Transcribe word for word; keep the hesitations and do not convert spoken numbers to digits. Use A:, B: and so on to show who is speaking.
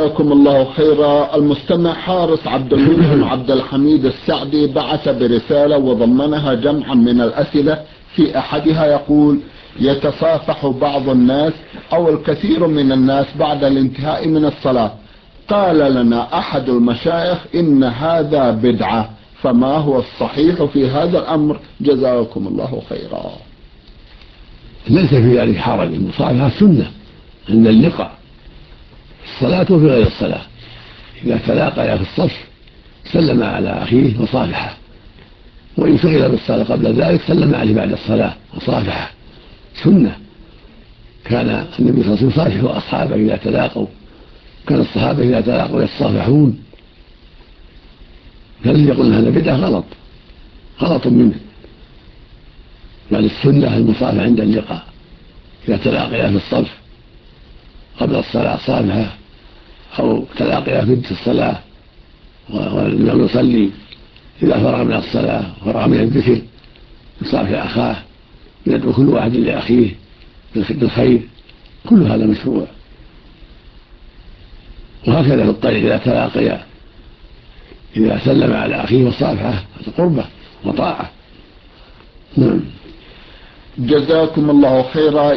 A: جزاكم الله خيرا. المستمع حارس عبد المنعم عبد الحميد السعدي بعث برسالة وضمنها جمعا من الأسئلة. في أحدها يقول: يتصافح بعض الناس أو الكثير من الناس بعد الانتهاء من الصلاة. قال لنا أحد المشايخ إن هذا بدعة، فما هو الصحيح في هذا الأمر؟ جزاكم الله خيرا.
B: ليس في ذلك حرج، المصافحة سنة عند اللقاء، الصلاة وفي غير الصلاة. إذا تلاقيا في الصف سلم على أخيه وصافحه، وإن شغل بالصلاة قبل ذلك سلم عليه بعد الصلاة وصافحه، سنة. كان النبي صلى الله عليه وسلم يصافح أصحابه إذا تلاقوا، كان الصحابة إذا تلاقوا يتصافحون. فالذي يقول هذا بدعة غلط غلط منه، بل السنة المصافحة عند اللقاء. إذا تلاقيا في الصف قبل الصلاة صافحه، أو تلاقيا في الصلاة ولم يصلي إذا فرغ من الصلاة فرغ من الذكر يصافح أخاه، يدعو كل واحد لأخيه بالخير، كل هذا مشروع. وهكذا في الطريق إذا تلاقيا إذا سلم على أخيه وصافحه هذا قربة وطاعة. نعم.
A: جزاكم الله خيرا.